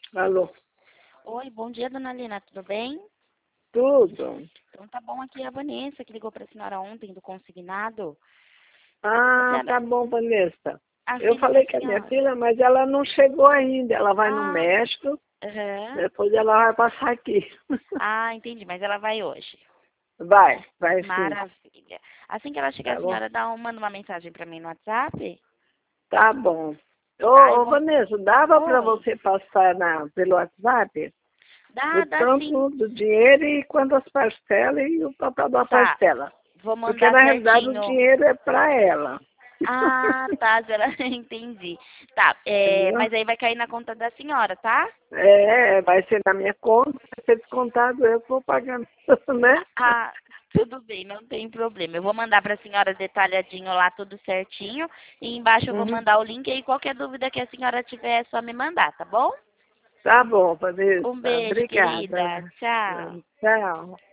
Alô, Oi, bom dia, dona Lina, tudo bem? tudo? Então tá bom, aqui é a Vanessa, que ligou para a senhora ontem do consignado. A Ah, senhora, tá bom, Vanessa. a Eu filha da falei com a minha senhora. filha, mas ela não chegou ainda. Ela vai no Ah, México, aham. depois ela vai passar aqui. Ah, entendi, mas ela vai hoje. Vai sim, Maravilha. Assim que ela chegar, a tá bom? senhora manda uma mensagem para mim no WhatsApp, Tá bom. tá? Eu Ô, vou... Vanessa, dava para Oi. você passar pelo WhatsApp o Dá sim. tanto do dinheiro e quantas parcelas e o total da Tá, parcela? vou Porque mandar na realidade o certinho. dinheiro é para ela. Ah, tá, a senhora, entendi. Tá, Entendeu? mas aí vai cair na conta da senhora, tá? Vai ser na minha conta, vai ser descontado, eu vou pagando, né? Ah, tudo bem, não tem problema. Eu vou mandar para a senhora detalhadinho lá, tudo certinho. E embaixo eu vou Uhum. mandar o link e qualquer dúvida que a senhora tiver é só me mandar, tá bom? Tá bom, Vanessa. Um beijo, Obrigada. querida. Tchau. Tchau.